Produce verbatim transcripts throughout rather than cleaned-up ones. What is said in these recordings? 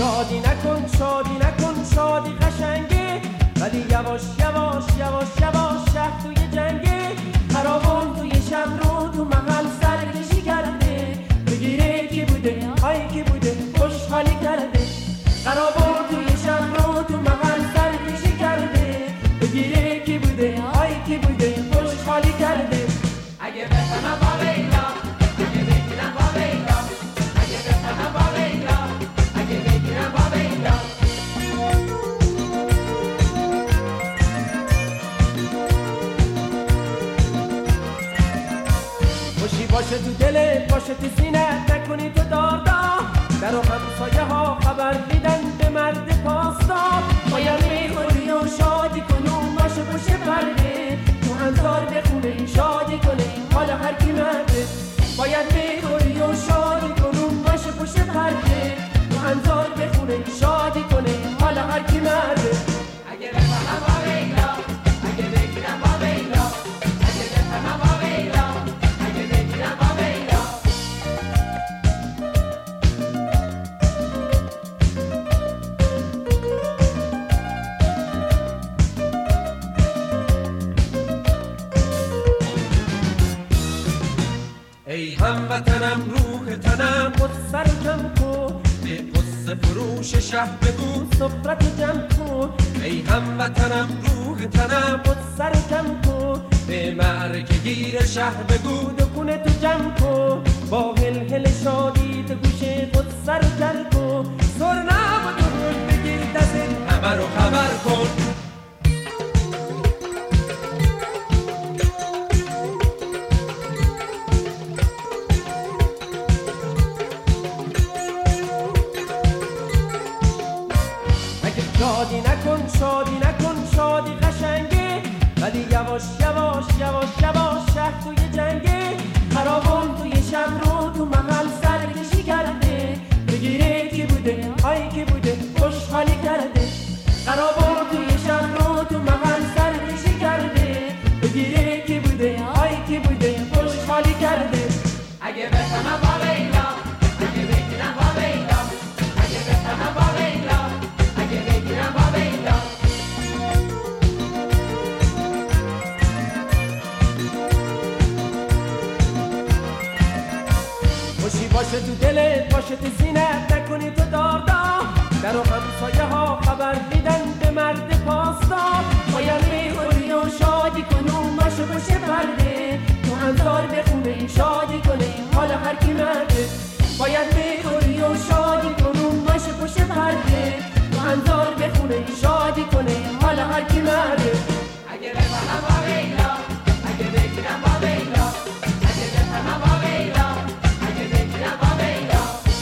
شادی نکن شادی نکن شادی قشنگه، ولی یواش یواش یواش یواش شهر توی جنگه. خرابان توی شب رو تو محل سرکشی کرده، بگیره کی بوده های کی بوده خوشحالی کرده. خرابان توی شب رو تو محل سرکشی کرده، بگیره کی بوده های کی بوده خوشحالی کرده. اگه بفهمم با لیلا، اگه بگیرم با لیلا، اگه بفهمم با لیلا، اگه بگیرم با لیلا. خوشی باشه تو دلت باشه تو سینت، نکنی تو داردا. در و همسایه ها خبر میدن به مرد پاستا. باید میخوری و شادی کنون باشه پشت پرده، تو انظار بخونه شادی کنه حال هر کی مرده. باید میخوری و شادی کنون باشه پشت پرده، تو انظار بخونه شادی کنه حال هر کی مرده. اگه بفهمم با لیلا، اگه بگیرم با لیلا، اگه بفهمم با لیلا، اگه بگیرم با لیلا. ای هموطنم روح تنم قصه رو کم کن، به قصه فروش شهر بگو صفرت جمع کن. ای هموطنم روح تنم قصه رو کم کن، به معرکه گیر شهر بگو دکونه تو جمع کن. با هل هل شادی تو گوشه قصه رو کر کن، سرنم و تو روش بگیر دست همه رو خبر کن. شادی نکن شادی نکن شادی قشنگه، ولی یواش یواش یواش یواش شهر توی جنگه. خرابان توی شب رو تو محل سرکشی کرده، بگیره کی بوده های کی بوده خوشحالی کرده. خرابان توی شب رو تو محل سرکشی کرده، بگیره کی بوده های کی بوده خوشحالی کرده. اگه بفهمم با لیلا، اگه بگیرم با لیلا، اگه بفهمم با لیلا، اگه بگیرم با لیلا. خوشی باشه تو دلت باشه تو سینت، نکنی تو داردا. در و همسایه ها خبر میدن به مرد پاستا. باید میخوری و شادی کنون باشه پشت پرده، تو انظار بخونه شادی کنه حال هر کی مرده. باید میخوری و شادی کنون باشه پشت پرده، تو انظار بخونه شادی کنه حال هر کی مرده. اگه بفهمم با لیلا، اگه بگیرم با لیلا، اگه بفهمم با لیلا، اگه بگیرم با لیلا.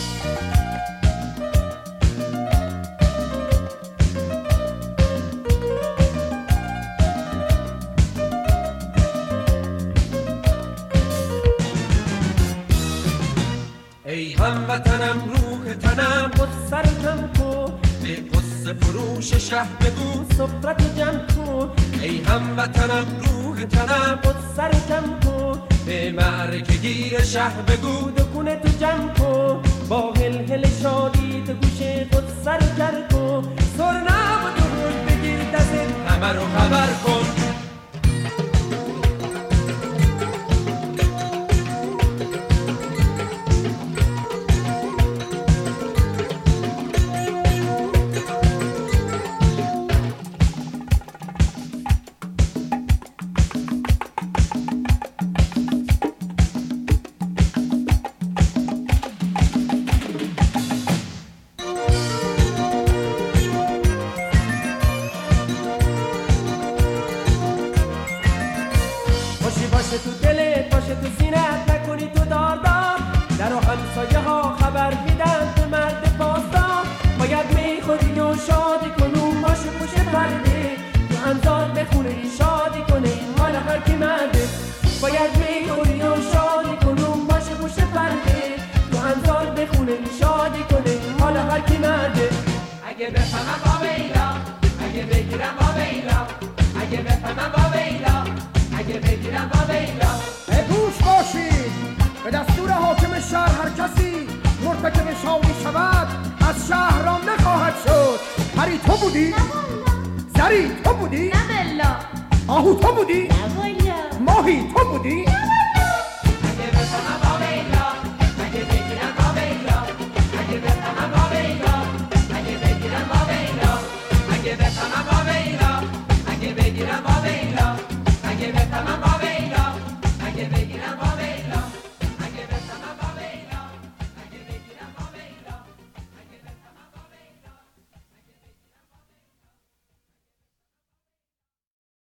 ای هموطنم روح تنم قصه رو کم کن، به قصه فروش شهر بگو صفرت جمع کن. ای هموطنم روح تنم قصه رو کم کن، به معرکه گیر شهر بگو دکونه تو جمع کن. با هل هل شادی تو گوشه قصه رو کر کن، سرنم و تو روش بگیر دست همه رو خبر کن. باشه تو دلت باشه تو سینت، نکنی تو داردار. در و همسایه ها خبر میدن به مرد پاستا. باید میخوری و شادی کنون باشه پشت پرده، تو انظار بخونه شادی کنه حال هر کی مرده. باید میخوری و شادی کنون باشه پشت پرده، تو انظار بخونه شادی کنه حال هر کی مرده. اگه بفهمم با لیلا، اگه بگیرم با لیلا، اگه بفهمم با لیلا، اگه بگیرم با لیلا. گوش باشید، به دستور حاکم شهر هر کسی مرتکب شادی شود از شهر رانده پری تو بودی؟ نه والا. زری تو بودی؟ نه بلا. آهو تو بودی؟ نه والا. ماهی تو بودی؟ نه